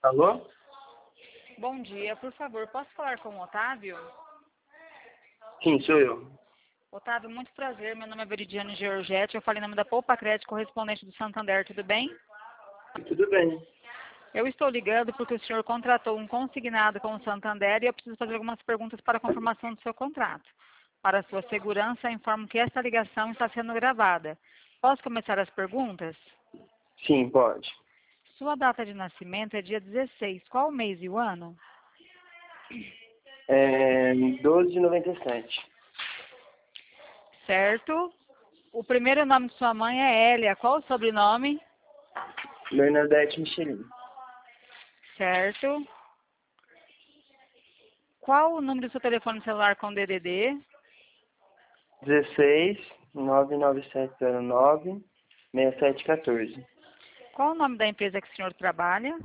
Alô? Bom dia, por favor, posso falar com o Otávio? Sim, sou eu. Otávio, muito prazer, meu nome é Veridiane Georgette, eu falei em nome da Poupa Crédito, correspondente do Santander, tudo bem? Tudo bem. Eu estou ligando porque o senhor contratou um consignado com o Santander e eu preciso fazer algumas perguntas para a confirmação do seu contrato. Para sua segurança, informo que esta ligação está sendo gravada. Posso começar as perguntas? Sim, pode. Sua data de nascimento é dia 16, qual o mês e o ano? 12 de 97. Certo. O primeiro nome de sua mãe é Hélia, qual o sobrenome? Bernadette Michelin. Certo. Qual o número do seu telefone celular com DDD? 16 99709 6714. Qual o nome da empresa que o senhor trabalha?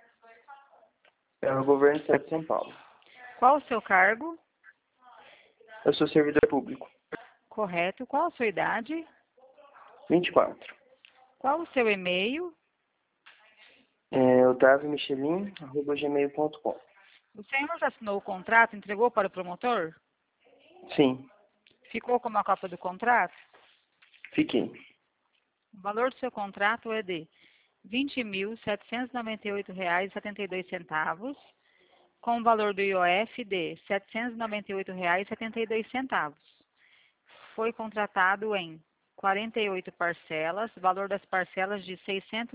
É o governo do Estado de São Paulo. Qual o seu cargo? Eu sou servidor público. Correto. Qual a sua idade? 24. Qual o seu e-mail? otaviomichelin@gmail.com. O senhor já assinou o contrato e entregou para o promotor? Sim, Ficou com uma cópia do contrato? fiquei. O valor do seu contrato é de R$ 20.798,72, com o valor do IOF de R$ 798,72. Foi contratado em 48 parcelas, valor das parcelas de R$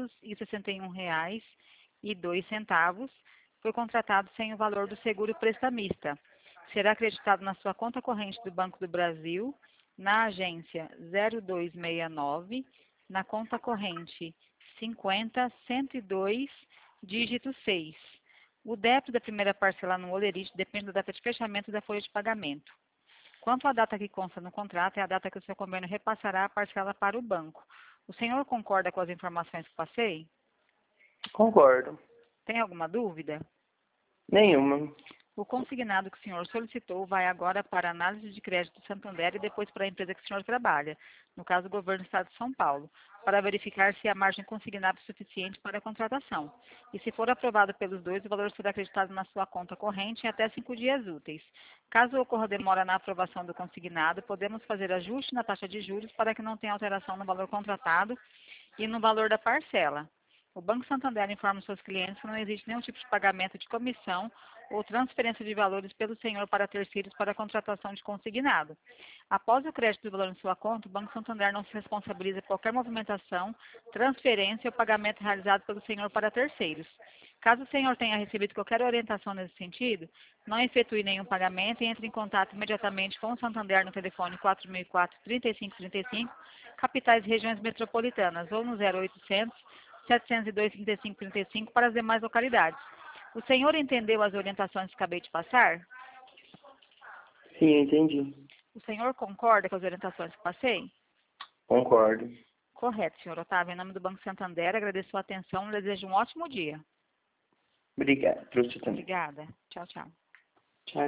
661,02. Foi contratado sem o valor do seguro prestamista. Será acreditado na sua conta corrente do Banco do Brasil, na agência 0269, na conta corrente 50102, dígito 6. O débito da primeira parcela no Olerite depende da data de fechamento da folha de pagamento. Quanto à data que consta no contrato, é a data que o seu convênio repassará a parcela para o banco. O senhor concorda com as informações que passei? Concordo. Tem alguma dúvida? Nenhuma. O consignado que o senhor solicitou vai agora para a análise de crédito do Santander e depois para a empresa que o senhor trabalha, no caso o governo do Estado de São Paulo, para verificar se a margem consignada é suficiente para a contratação. E se for aprovado pelos dois, o valor será acreditado na sua conta corrente em até 5 dias úteis. Caso ocorra demora na aprovação do consignado, podemos fazer ajuste na taxa de juros para que não tenha alteração no valor contratado e no valor da parcela. O Banco Santander informa os seus clientes que não existe nenhum tipo de pagamento de comissão ou transferência de valores pelo senhor para terceiros para a contratação de consignado. Após o crédito do valor em sua conta, o Banco Santander não se responsabiliza por qualquer movimentação, transferência ou pagamento realizado pelo senhor para terceiros. Caso o senhor tenha recebido qualquer orientação nesse sentido, não efetue nenhum pagamento e entre em contato imediatamente com o Santander no telefone 4004-3535, capitais e regiões metropolitanas, ou no 0800 702 3535 para as demais localidades. O senhor entendeu as orientações que acabei de passar? Sim, entendi. O senhor concorda com as orientações que passei? Concordo. Correto, senhor Otávio. Em nome do Banco Santander, agradeço a atenção e desejo um ótimo dia. Obrigado. Para você também. Obrigada. Tchau, tchau.